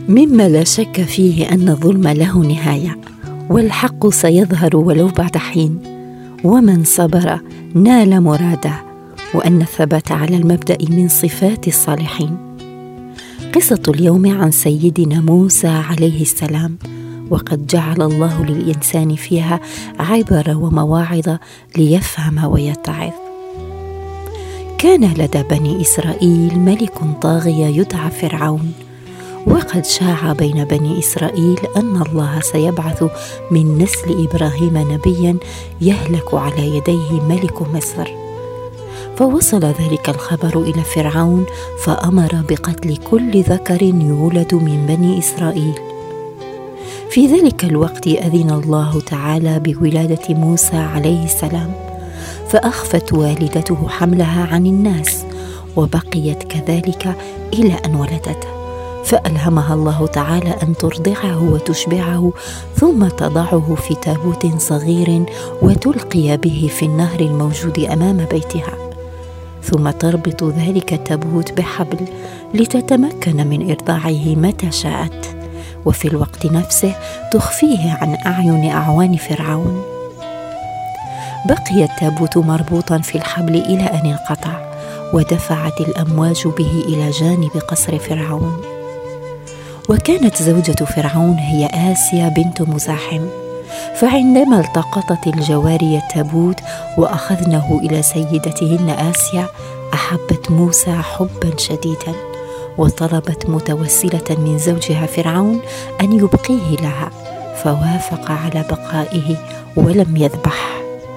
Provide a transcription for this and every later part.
مما لا شك فيه أن الظلم له نهاية، والحق سيظهر ولو بعد حين، ومن صبر نال مراده، وأن الثبات على المبدأ من صفات الصالحين. قصة اليوم عن سيدنا موسى عليه السلام، وقد جعل الله للإنسان فيها عبر ومواعظ ليفهم ويتعظ. كان لدى بني إسرائيل ملك طاغية يدعى فرعون، وقد شاع بين بني إسرائيل أن الله سيبعث من نسل إبراهيم نبيا يهلك على يديه ملك مصر. فوصل ذلك الخبر إلى فرعون، فأمر بقتل كل ذكر يولد من بني إسرائيل. في ذلك الوقت أذن الله تعالى بولادة موسى عليه السلام، فأخفت والدته حملها عن الناس، وبقيت كذلك إلى أن ولدته، فألهمها الله تعالى أن ترضعه وتشبعه، ثم تضعه في تابوت صغير وتلقي به في النهر الموجود أمام بيتها، ثم تربط ذلك التابوت بحبل لتتمكن من إرضاعه متى شاءت، وفي الوقت نفسه تخفيه عن أعين أعوان فرعون. بقي التابوت مربوطا في الحبل إلى أن انقطع، ودفعت الأمواج به إلى جانب قصر فرعون. وكانت زوجة فرعون هي آسيا بنت مزاحم، فعندما التقطت الجواري التابوت وأخذنه إلى سيدتهن آسيا، أحبت موسى حبا شديدا، وطلبت متوسلة من زوجها فرعون أن يبقيه لها، فوافق على بقائه ولم يذبح.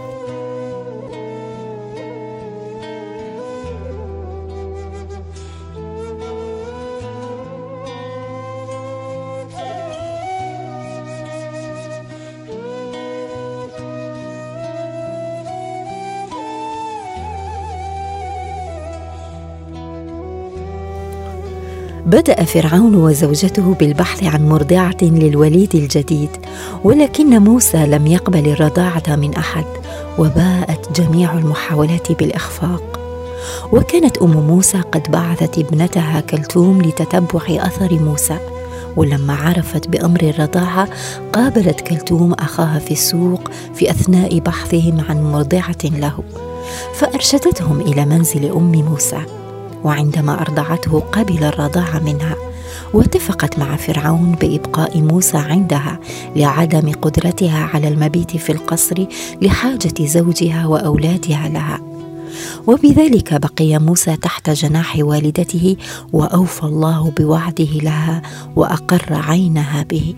بدأ فرعون وزوجته بالبحث عن مرضعة للوليد الجديد، ولكن موسى لم يقبل الرضاعة من أحد، وباءت جميع المحاولات بالإخفاق. وكانت أم موسى قد بعثت ابنتها كلثوم لتتبع أثر موسى، ولما عرفت بأمر الرضاعة قابلت كلثوم أخاها في السوق في أثناء بحثهم عن مرضعة له، فأرشدتهم إلى منزل أم موسى، وعندما أرضعته قبل الرضاعة منها، واتفقت مع فرعون بإبقاء موسى عندها لعدم قدرتها على المبيت في القصر لحاجة زوجها وأولادها لها. وبذلك بقي موسى تحت جناح والدته، وأوفى الله بوعده لها وأقر عينها به.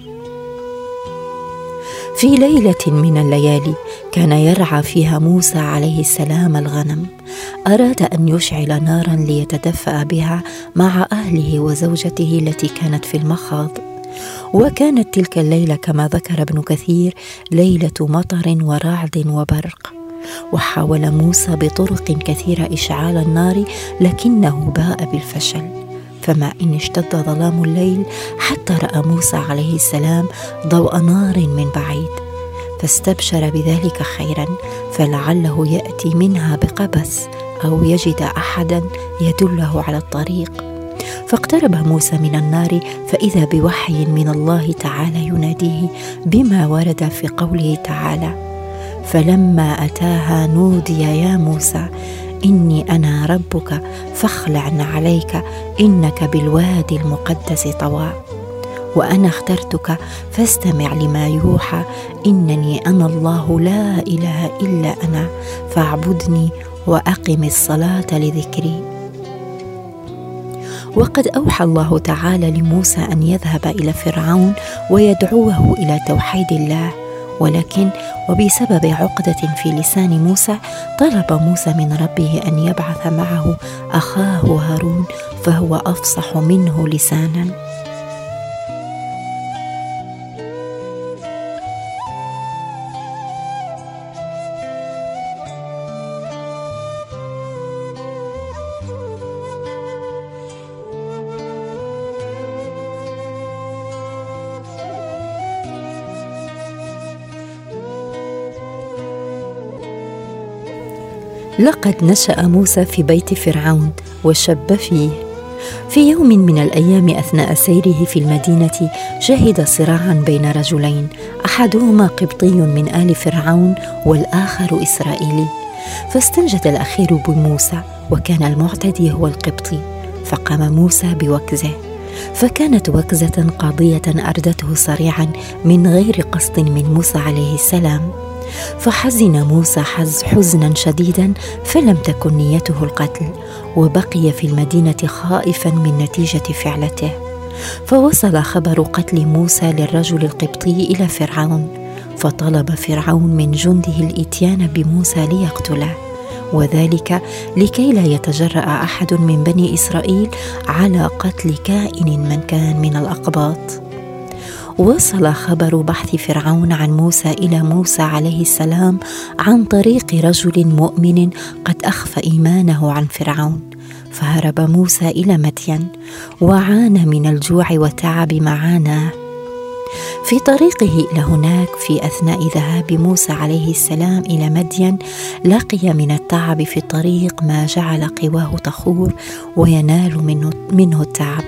في ليلة من الليالي كان يرعى فيها موسى عليه السلام الغنم، أراد أن يشعل نارا ليتدفأ بها مع أهله وزوجته التي كانت في المخاض. وكانت تلك الليلة كما ذكر ابن كثير ليلة مطر ورعد وبرق، وحاول موسى بطرق كثيرة إشعال النار، لكنه باء بالفشل، فما إن اشتد ظلام الليل حتى رأى موسى عليه السلام ضوء نار من بعيد، فاستبشر بذلك خيرا، فلعله يأتي منها بقبس أو يجد أحدا يدله على الطريق. فاقترب موسى من النار، فإذا بوحي من الله تعالى يناديه بما ورد في قوله تعالى: فلما أتاها نودي يا موسى إني أنا ربك فاخلع عليك إنك بالوادي المقدس طوى، وأنا اخترتك فاستمع لما يوحى إنني أنا الله لا إله إلا أنا فاعبدني وأقم الصلاة لذكري. وقد أوحى الله تعالى لموسى أن يذهب إلى فرعون ويدعوه إلى توحيد الله، ولكن وبسبب عقدة في لسان موسى طلب موسى من ربه أن يبعث معه أخاه هارون، فهو أفصح منه لسانا. لقد نشأ موسى في بيت فرعون وشب فيه، في يوم من الأيام أثناء سيره في المدينة شهد صراعا بين رجلين، أحدهما قبطي من آل فرعون والآخر إسرائيلي، فاستنجد الأخير بموسى، وكان المعتدي هو القبطي، فقام موسى بوكزه، فكانت وكزة قاضية أردته صريعا من غير قصد من موسى عليه السلام، فحزن موسى حزنا شديدا، فلم تكن نيته القتل، وبقي في المدينة خائفا من نتيجة فعلته. فوصل خبر قتل موسى للرجل القبطي إلى فرعون، فطلب فرعون من جنده الإتيان بموسى ليقتله، وذلك لكي لا يتجرأ أحد من بني إسرائيل على قتل كائن من كان من الأقباط. وصل خبر بحث فرعون عن موسى إلى موسى عليه السلام عن طريق رجل مؤمن قد أخفى إيمانه عن فرعون، فهرب موسى إلى مدين وعانى من الجوع والتعب ما عاناه. في طريقه إلى هناك في أثناء ذهاب موسى عليه السلام إلى مدين لقي من التعب في الطريق ما جعل قواه تخور وينال منه التعب،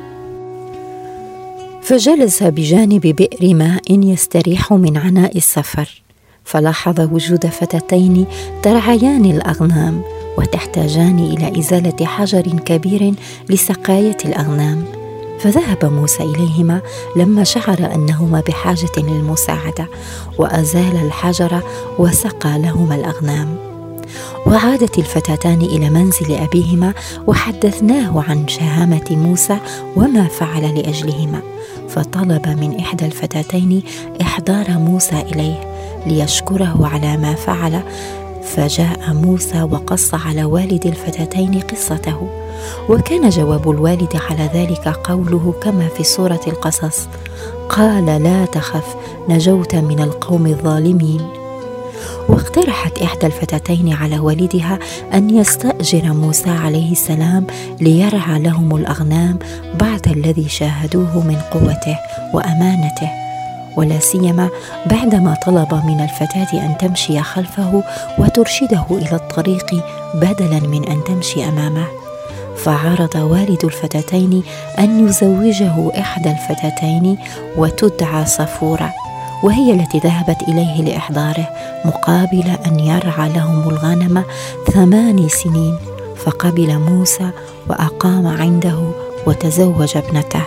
فجلس بجانب بئر ماء يستريح من عناء السفر، فلاحظ وجود فتاتين ترعيان الأغنام وتحتاجان إلى إزالة حجر كبير لسقاية الأغنام، فذهب موسى إليهما لما شعر أنهما بحاجة للمساعدة، وأزال الحجر وسقى لهما الأغنام. وعادت الفتاتان إلى منزل أبيهما وحدثناه عن شهامة موسى وما فعل لأجلهما، فطلب من إحدى الفتاتين إحضار موسى إليه ليشكره على ما فعل، فجاء موسى وقص على والد الفتاتين قصته، وكان جواب الوالد على ذلك قوله كما في سورة القصص: قال لا تخف نجوت من القوم الظالمين. واقترحت إحدى الفتاتين على والدها أن يستأجر موسى عليه السلام ليرعى لهم الأغنام بعد الذي شاهدوه من قوته وأمانته، ولا سيما بعدما طلب من الفتاة أن تمشي خلفه وترشده إلى الطريق بدلا من أن تمشي أمامه. فعرض والد الفتاتين أن يزوجه إحدى الفتاتين وتدعى صفورة، وهي التي ذهبت إليه لإحضاره مقابل أن يرعى لهم الغنم 8 سنين، فقبل موسى وأقام عنده وتزوج ابنته.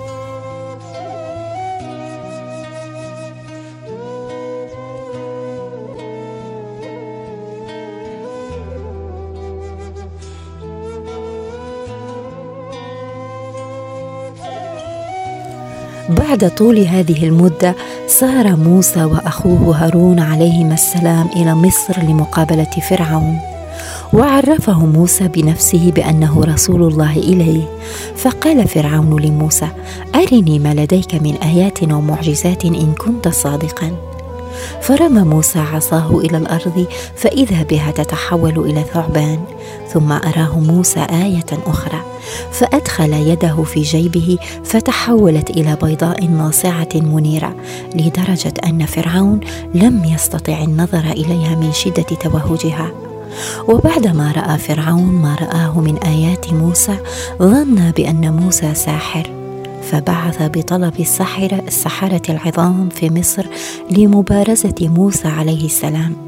بعد طول هذه المدة سار موسى وأخوه هارون عليهما السلام إلى مصر لمقابلة فرعون، وعرفه موسى بنفسه بأنه رسول الله إليه، فقال فرعون لموسى: أرني ما لديك من آيات ومعجزات إن كنت صادقا. فرمى موسى عصاه إلى الأرض فإذا بها تتحول إلى ثعبان، ثم أراه موسى آية أخرى، فأدخل يده في جيبه فتحولت إلى بيضاء ناصعة منيرة، لدرجة أن فرعون لم يستطع النظر إليها من شدة توهجها. وبعدما رأى فرعون ما رآه من آيات موسى ظن بأن موسى ساحر، فبعث بطلب السحرة العظام في مصر لمبارزة موسى عليه السلام،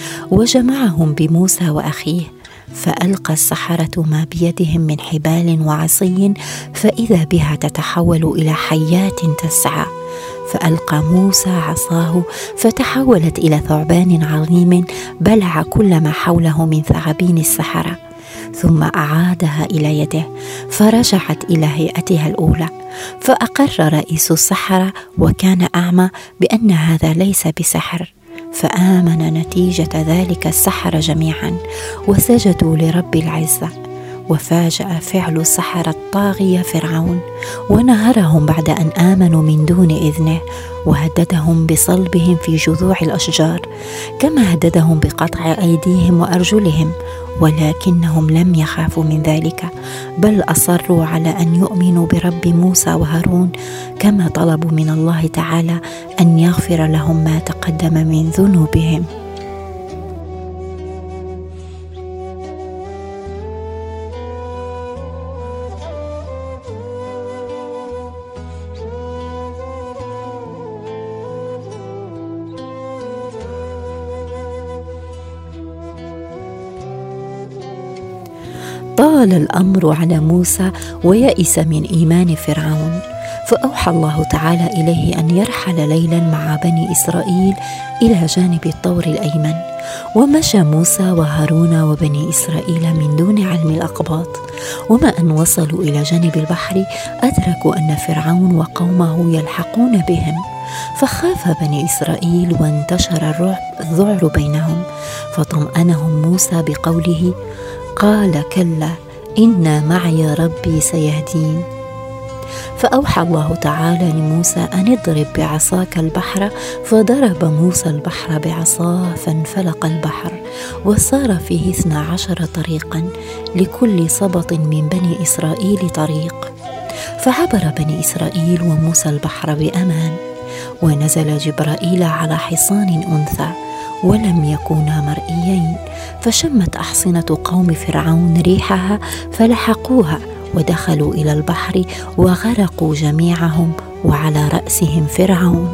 وجمعهم بموسى وأخيه، فألقى السحرة ما بيدهم من حبال وعصي فإذا بها تتحول إلى حيات تسعى، فألقى موسى عصاه فتحولت إلى ثعبان عظيم بلع كل ما حوله من ثعابين السحرة، ثم أعادها إلى يده فرجعت إلى هيئتها الأولى، فأقر رئيس السحرة وكان أعمى بأن هذا ليس بسحر، فآمن نتيجة ذلك السحرة جميعا وسجدوا لرب العزة. وفاجأ فعل السحرة الطاغية فرعون ونهرهم بعد أن آمنوا من دون إذنه، وهددهم بصلبهم في جذوع الأشجار، كما هددهم بقطع أيديهم وأرجلهم، ولكنهم لم يخافوا من ذلك، بل أصروا على أن يؤمنوا برب موسى وهارون، كما طلبوا من الله تعالى أن يغفر لهم ما تقدم من ذنوبهم. طال الأمر على موسى ويئس من إيمان فرعون، فأوحى الله تعالى إليه أن يرحل ليلا مع بني إسرائيل إلى جانب الطور الأيمن. ومشى موسى وهارون وبني إسرائيل من دون علم الأقباط، وما أن وصلوا إلى جانب البحر أدركوا أن فرعون وقومه يلحقون بهم، فخاف بني إسرائيل وانتشر الذعر بينهم، فطمأنهم موسى بقوله: قال كلا إن معي ربي سيهدين. فأوحى الله تعالى لموسى أن اضرب بعصاك البحر، فضرب موسى البحر بعصاه فانفلق البحر، وصار فيه 12 طريقا لكل سبط من بني إسرائيل طريق. فعبر بني إسرائيل وموسى البحر بأمان، ونزل جبرائيل على حصان أنثى ولم يكونا مرئيين، فشمت أحصنة قوم فرعون ريحها فلحقوها ودخلوا إلى البحر وغرقوا جميعهم وعلى رأسهم فرعون.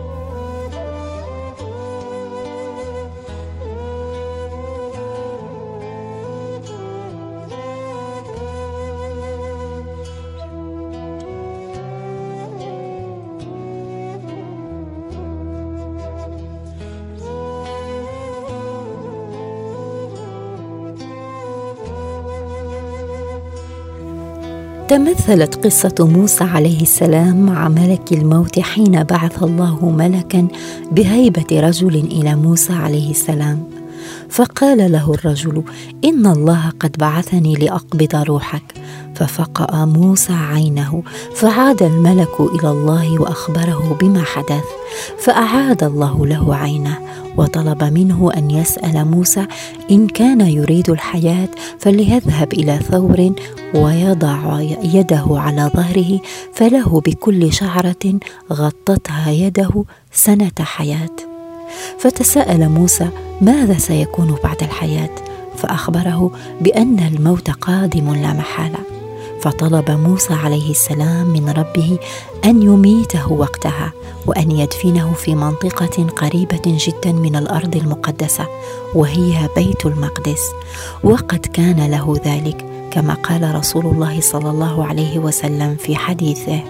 تمثلت قصة موسى عليه السلام مع ملك الموت حين بعث الله ملكا بهيبة رجل إلى موسى عليه السلام، فقال له الرجل: إن الله قد بعثني لأقبض روحك. ففقأ موسى عينه، فعاد الملك إلى الله وأخبره بما حدث، فأعاد الله له عينه، وطلب منه أن يسأل موسى إن كان يريد الحياة فليذهب إلى ثور ويضع يده على ظهره، فله بكل شعرة غطتها يده سنة حياة. فتساءل موسى ماذا سيكون بعد الحياة، فأخبره بأن الموت قادم لا محالة. فطلب موسى عليه السلام من ربه أن يميته وقتها، وأن يدفنه في منطقة قريبة جدا من الأرض المقدسة وهي بيت المقدس، وقد كان له ذلك كما قال رسول الله صلى الله عليه وسلم في حديثه: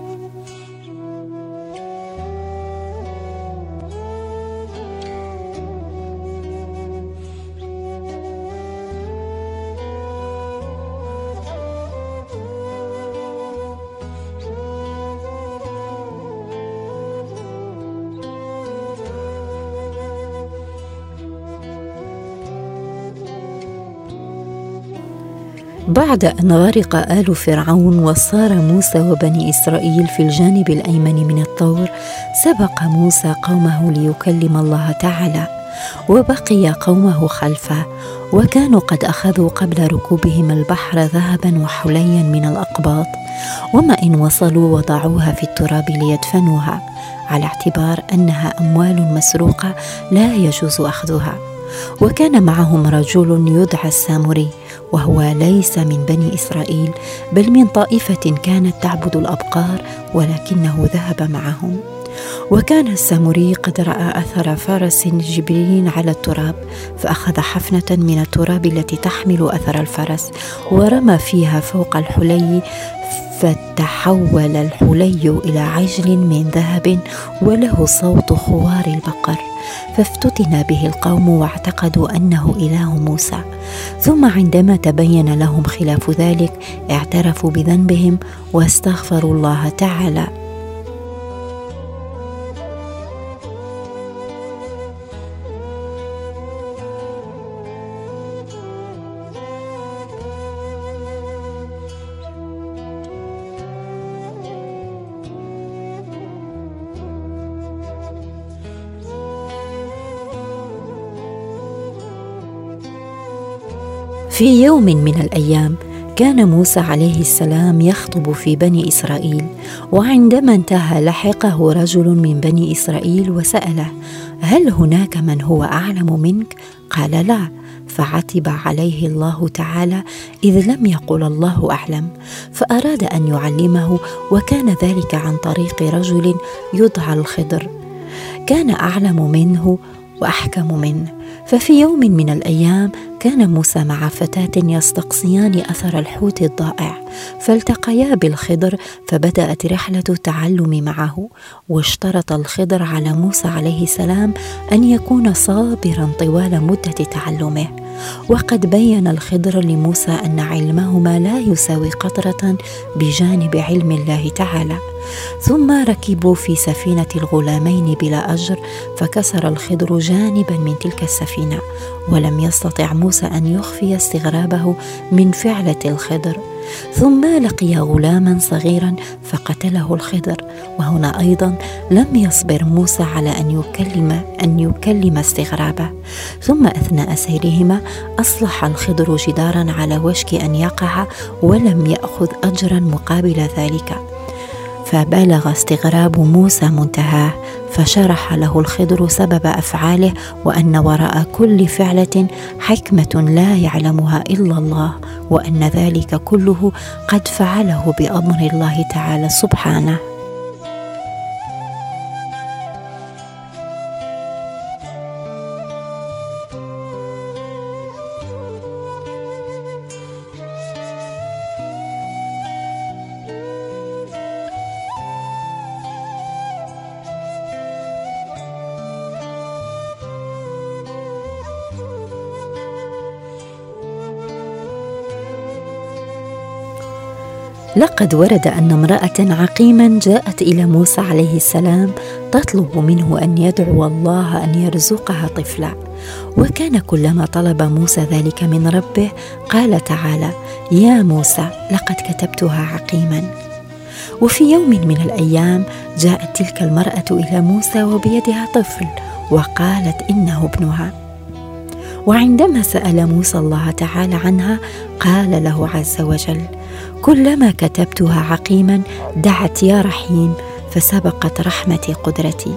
بعد أن غرق آل فرعون وصار موسى وبني إسرائيل في الجانب الأيمن من الطور، سبق موسى قومه ليكلم الله تعالى، وبقي قومه خلفه، وكانوا قد أخذوا قبل ركوبهم البحر ذهبا وحليا من الأقباط، وما إن وصلوا وضعوها في التراب ليدفنوها، على اعتبار أنها أموال مسروقة لا يجوز أخذها. وكان معهم رجل يدعى السامري، وهو ليس من بني إسرائيل بل من طائفة كانت تعبد الأبقار، ولكنه ذهب معهم. وكان السامري قد رأى أثر فرس جبريل على التراب، فأخذ حفنة من التراب التي تحمل أثر الفرس ورمى فيها فوق الحلي، فتحول الحلي إلى عجل من ذهب وله صوت خوار البقر، فافتتن به القوم واعتقدوا أنه إله موسى. ثم عندما تبين لهم خلاف ذلك اعترفوا بذنبهم واستغفروا الله تعالى. في يوم من الأيام كان موسى عليه السلام يخطب في بني إسرائيل، وعندما انتهى لحقه رجل من بني إسرائيل وسأله: هل هناك من هو أعلم منك؟ قال: لا. فعتب عليه الله تعالى إذ لم يقل الله أعلم، فأراد أن يعلمه، وكان ذلك عن طريق رجل يدعى الخضر، كان أعلم منه وأحكم منه، ففي يوم من الأيام كان موسى مع فتاة يستقصيان أثر الحوت الضائع، فالتقيا بالخضر فبدأت رحلة التعلم معه، واشترط الخضر على موسى عليه السلام أن يكون صابرا طوال مدة تعلمه. وقد بين الخضر لموسى أن علمهما لا يساوي قطرة بجانب علم الله تعالى. ثم ركبوا في سفينة الغلامين بلا أجر، فكسر الخضر جانبا من تلك السفينة، ولم يستطع موسى أن يخفي استغرابه من فعلة الخضر. ثم لقي غلاما صغيرا فقتله الخضر، وهنا أيضا لم يصبر موسى على أن يكلم استغرابه. ثم أثناء سيرهما أصلح الخضر جدارا على وشك أن يقع، ولم يأخذ أجرا مقابل ذلك. فبلغ استغراب موسى منتهاه، فشرح له الخضر سبب أفعاله، وأن وراء كل فعلة حكمة لا يعلمها إلا الله، وأن ذلك كله قد فعله بأمر الله تعالى سبحانه. لقد ورد أن امرأة عقيما جاءت إلى موسى عليه السلام تطلب منه أن يدعو الله أن يرزقها طفلا، وكان كلما طلب موسى ذلك من ربه قال تعالى: يا موسى لقد كتبتها عقيما. وفي يوم من الأيام جاءت تلك المرأة إلى موسى وبيدها طفل، وقالت إنه ابنها. وعندما سأل موسى الله تعالى عنها قال له عز وجل: كلما كتبتها عقيما دعت يا رحيم، فسبقت رحمتي قدرتي.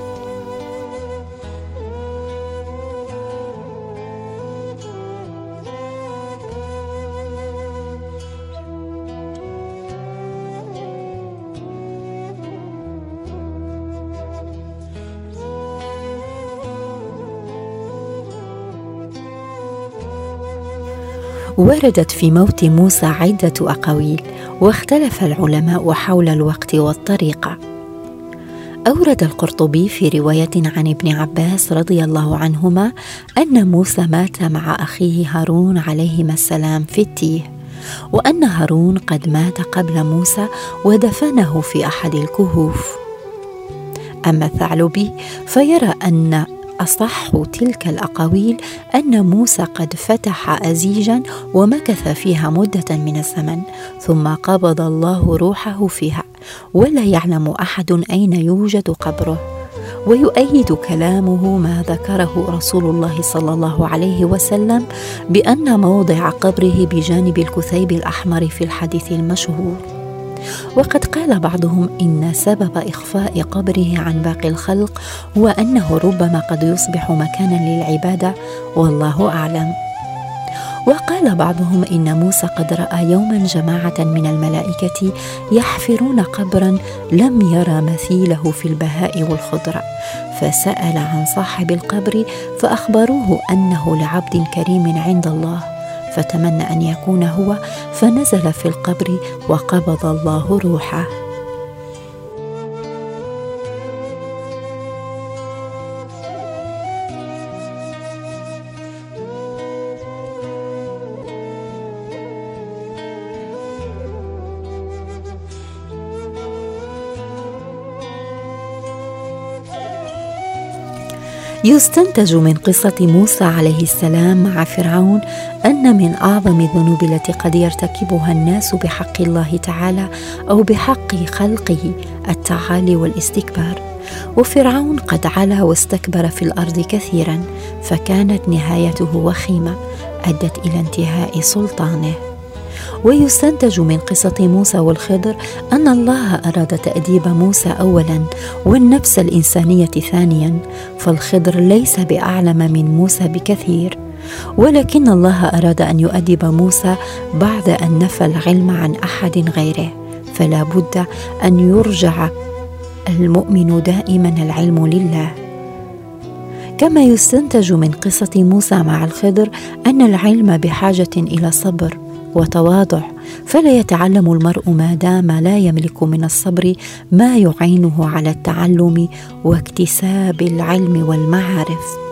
وردت في موت موسى عدة أقاويل، واختلف العلماء حول الوقت والطريقة. أورد القرطبي في رواية عن ابن عباس رضي الله عنهما أن موسى مات مع أخيه هارون عليهما السلام في التيه، وأن هارون قد مات قبل موسى ودفنه في أحد الكهوف. أما الثعلبي فيرى أن أصح تلك الأقاويل أن موسى قد فتح أزيجا ومكث فيها مدة من الزمن، ثم قبض الله روحه فيها، ولا يعلم أحد أين يوجد قبره. ويؤيد كلامه ما ذكره رسول الله صلى الله عليه وسلم بأن موضع قبره بجانب الكثيب الأحمر في الحديث المشهور. وقد قال بعضهم إن سبب إخفاء قبره عن باقي الخلق هو أنه ربما قد يصبح مكانا للعبادة، والله أعلم. وقال بعضهم إن موسى قد رأى يوما جماعة من الملائكة يحفرون قبرا لم يرى مثيله في البهاء والخضرة، فسأل عن صاحب القبر فأخبروه أنه لعبد كريم عند الله، فتمنى أن يكون هو، فنزل في القبر وقبض الله روحه. يستنتج من قصة موسى عليه السلام مع فرعون أن من أعظم الذنوب التي قد يرتكبها الناس بحق الله تعالى أو بحق خلقه التعالي والاستكبار. وفرعون قد علا واستكبر في الأرض كثيرا، فكانت نهايته وخيمة أدت إلى انتهاء سلطانه. ويستنتج من قصة موسى والخضر أن الله أراد تأديب موسى أولا والنفس الإنسانية ثانيا، فالخضر ليس بأعلم من موسى بكثير، ولكن الله أراد أن يؤدب موسى بعد أن نفى العلم عن أحد غيره، فلا بد أن يرجع المؤمن دائما العلم لله. كما يستنتج من قصة موسى مع الخضر أن العلم بحاجة إلى صبر وتواضع، فلا يتعلم المرء ما دام لا يملك من الصبر ما يعينه على التعلم واكتساب العلم والمعارف.